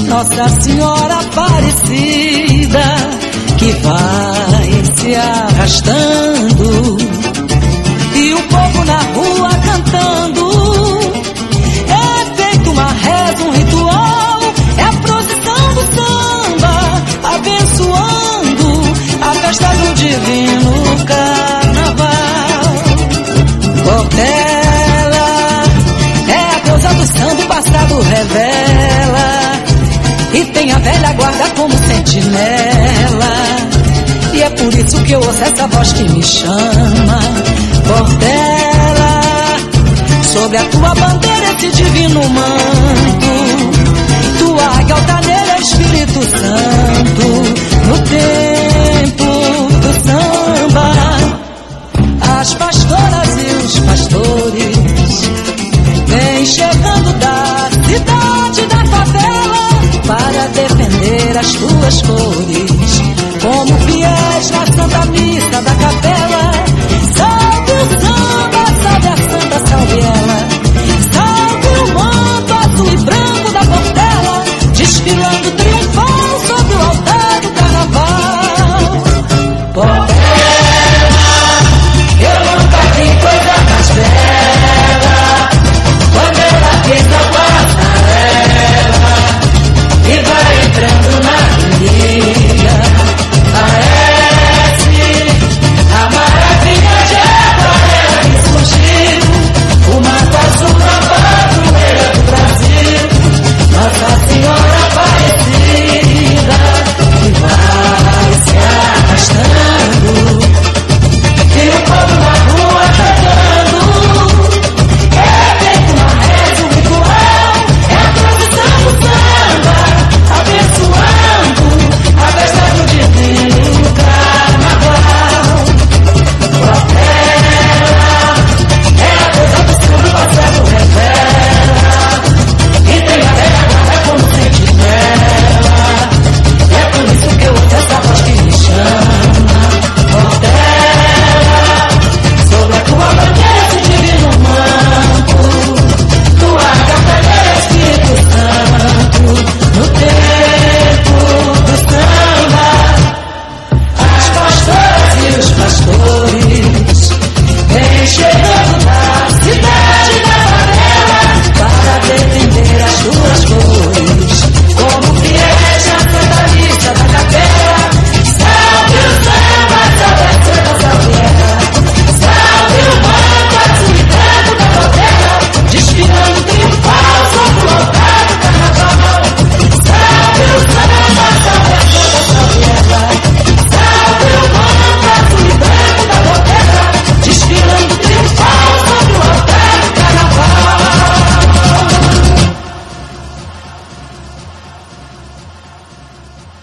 Nossa Senhora Aparecida, que vai se arrastando, e o povo na rua cantando. É feito uma reza, um ritual, é a procissão do samba, abençoando a festa do divino carnaval. Portela é a deusa do samba, o passado revela, e tem a velha guarda como sentinela. E é por isso que eu ouço essa voz que me chama. Portela, sobre a tua bandeira esse divino manto.